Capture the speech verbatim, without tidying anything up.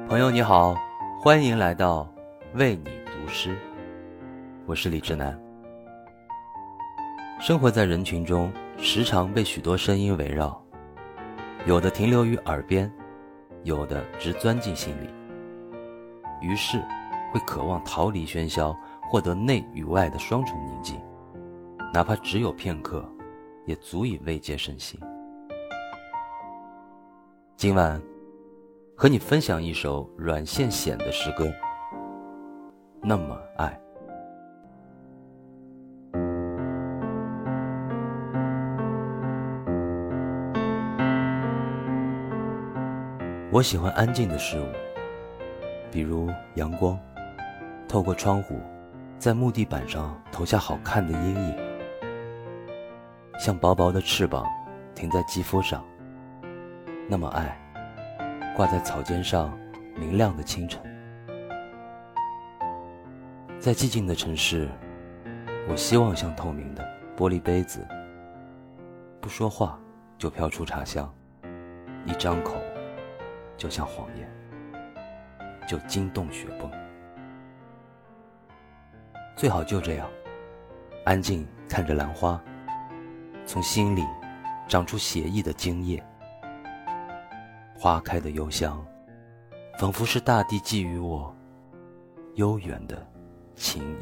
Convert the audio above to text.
朋友你好，欢迎来到为你读诗，我是李志南。生活在人群中，时常被许多声音围绕，有的停留于耳边，有的直钻进心里，于是会渴望逃离喧嚣，获得内与外的双重宁静，哪怕只有片刻，也足以慰藉身心。今晚和你分享一首阮宪显的诗歌，那么爱。我喜欢安静的事物，比如阳光透过窗户在木地板上投下好看的阴影，像薄薄的翅膀停在肌肤上，那么爱挂在草尖上明亮的清晨。在寂静的城市，我希望像透明的玻璃杯子，不说话就飘出茶香，一张口就像谎言，就惊动雪崩。最好就这样安静看着兰花，从心里长出写意的茎叶，花开的幽香，仿佛是大地寄予我悠远的情